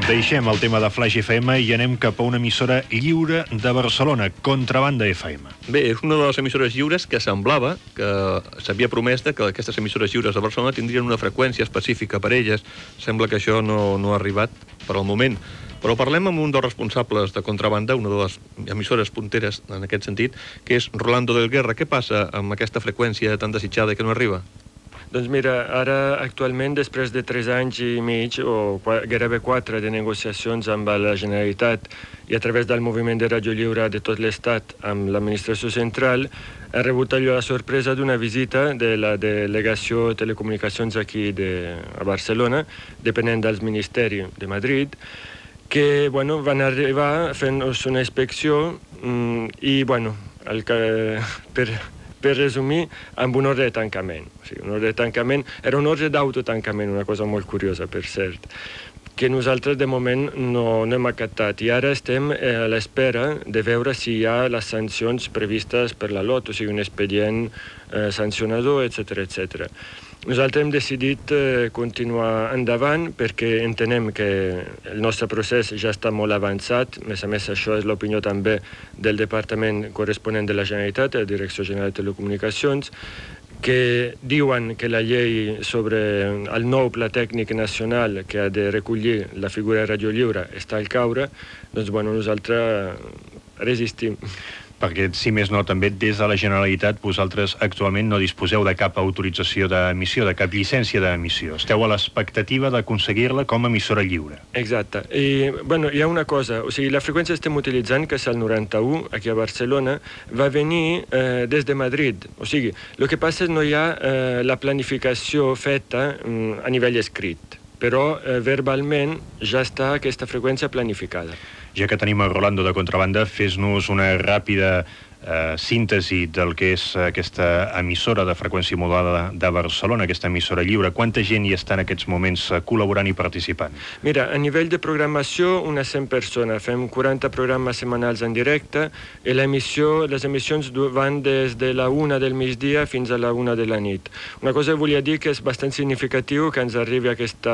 Deixem el tema de Flaix FM i anem cap a una emissora lliure de Barcelona, Contrabanda FM. Bé, és una de les emissores lliures que semblava que s'havia promès que aquestes emissores lliures de Barcelona tindrien una freqüència específica per elles. Sembla que això no ha arribat per al moment. Però parlem amb un dels responsables de Contrabanda, una de les emissores punteres en aquest sentit, que és Rolando del Guerra. Què passa amb aquesta freqüència tan desitjada que no arriba? Doncs mira, ara actualment, després de 3 anys i mig, o gairebé 4 de negociacions amb la Generalitat i a través del moviment de Ràdio Lliure de tot l'Estat amb l'administració central, ha rebut allò la sorpresa d'una visita de la delegació de telecomunicacions aquí a Barcelona, depenent del Ministeri de Madrid, que van arribar fent-nos una inspecció i, per resumir, amb un ordre de tancament. O sigui, un ordre de tancament era un ordre d'autotancament, una cosa molt curiosa, per cert, que nosaltres de moment no hem acatat. I ara estem a l'espera de veure si hi ha les sancions previstes per la LOT, o sigui, un expedient sancionador, etc. Nosaltres hem decidit continuar endavant perquè entenem que el nostre procés ja està molt avançat. A més, això és l'opinió també del Departament corresponent de la Generalitat, la Direcció General de Telecomunicacions, que diuen que la llei sobre el nou Pla Tècnic Nacional que ha de recollir la figura de Ràdio Lliure està al caure. Doncs nosaltres resistim. Perquè, si més no, també des de la Generalitat vosaltres actualment no disposeu de cap autorització d'emissió, de cap llicència d'emissió. Esteu a l'expectativa d'aconseguir-la com a emissora lliure. Exacte. I, hi ha una cosa, o sigui, la freqüència que estem utilitzant, que és el 91, aquí a Barcelona, va venir des de Madrid. O sigui, el que passa és que no hi ha la planificació feta a nivell escrit, però verbalment ja està aquesta freqüència planificada. Ja que tenim a Rolando de Contrabanda, fes-nos una ràpida síntesi del que és aquesta emissora de freqüència modulada de Barcelona, aquesta emissora lliure. Quanta gent hi està en aquests moments col·laborant i participant? Mira, a nivell de programació, unes 100 persones. Fem 40 programes setmanals en directe i les emissions van des de la 1 del migdia fins a la 1 de la nit. Una cosa que volia dir que és bastant significatiu que ens arribi aquest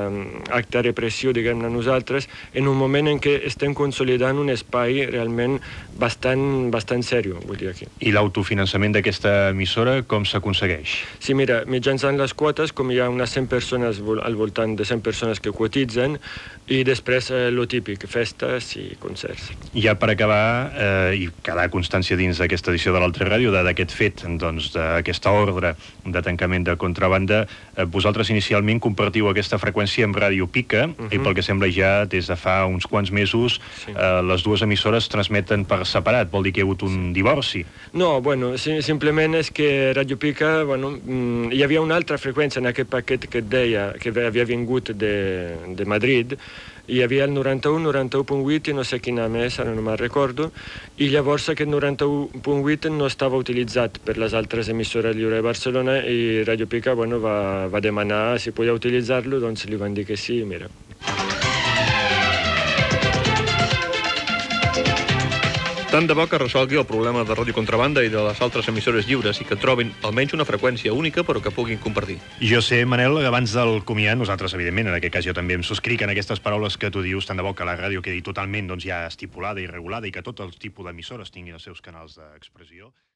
acte repressiu, diguem-ne nosaltres, en un moment en què estem consolidant un espai realment bastant seriós, vull dir aquí. I l'autofinançament d'aquesta emissora com s'aconsegueix? Sí, mira, mitjançant les quotes, com hi ha unes 100 persones, al voltant de 100 persones que cotitzen, i després el típic, festes i concerts. Ja per acabar, i quedar constància dins d'aquesta edició de l'Altra Ràdio, d'aquest fet, doncs, d'aquesta ordre de tancament de Contrabanda, vosaltres inicialment compartiu aquesta freqüència amb Ràdio Pica, i pel que sembla ja des de fa uns quants mesos les dues emissores transmeten per separat. Vol dir que hi ha hagut un divorci? No, simplement és que Ràdio Pica, hi havia una altra freqüència en aquest paquet que et deia, que havia vingut de Madrid. Hi havia el 91, 91.8 i no sé quina més, ara no me'n recordo, i llavors aquest 91.8 no estava utilitzat per les altres emissores lliures de Barcelona i Ràdio Pica va demanar si podia utilitzar-lo, doncs li van dir que sí, mira. Tant de bo que resolgui el problema de Ràdio Contrabanda i de les altres emissores lliures i que trobin almenys una freqüència única però que puguin compartir. Jo sé, Manel, abans del comiat, nosaltres, evidentment, en aquest cas jo també em subscric en aquestes paraules que tu dius, tant de bo que la ràdio quedi totalment ja estipulada i regulada i que tot el tipus d'emissores tinguin els seus canals d'expressió.